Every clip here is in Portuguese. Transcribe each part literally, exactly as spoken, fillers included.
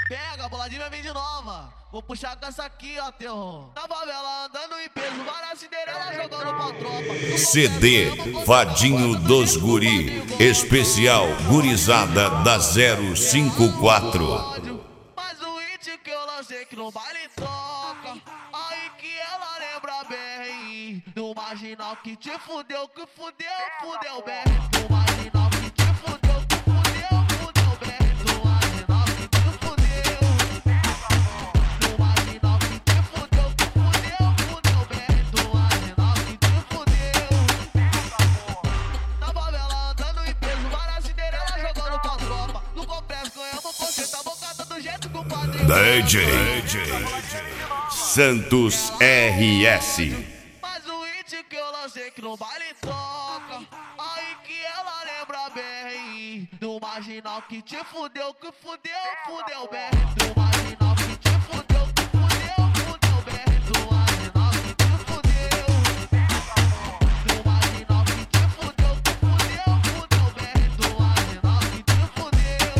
Pega, a boladinha vem de nova. Vou puxar com essa aqui, ó, terror. Na favela andando em peso, várias Cinderela jogando pra tropa. C D Vadinho dos Guri, especial gurizada da zero cinco quatro. Mas o hit que eu lancei que no baile toca, aí que ela lembra bem. No marginal que te fudeu, que fudeu, fudeu bem. No marginal que te fudeu, que fudeu, fudeu bem. No marginal que te fudeu. No marginal que te fudeu, que fudeu, fudeu bem. No marginal que te fudeu. Na favela andando em peso, várias Cinderela jogando pra tropa. No complexo ganhamos conceito, a bocada do jeito que o padrinho. D J Santos R S. Mas o hit que eu lancei que no baile toca, aí que ela lembra bem. No marginal que te fudeu, que fudeu, fudeu bem. No marginal que te fudeu, que fudeu, fudeu bem. No marginal que te fudeu. No marginal que te fudeu, que fudeu, fudeu bem. No marginal que te fudeu.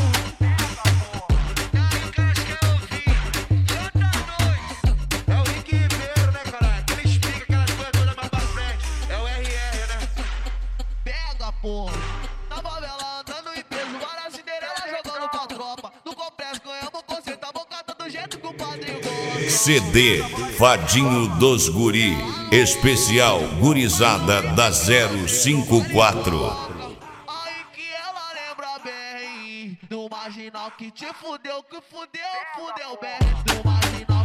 E aí, Cães, quer ouvir? Canta dois. É o Rick Ribeiro, né, caralho? Que ele explica aquelas coisas todas mais pra frente. É o R R, né? Pega, porra. Na favela andando em peso, várias Cinderela jogando pra tropa. No complexo ganhamos conceito, a bocada do jeito que o padrinho gosta. C D Vadinho dos Guri, especial gurizada da zero cinco quatro. Aí que ela lembra bem. No marginal que te fudeu, que fudeu, fudeu bem. No marginal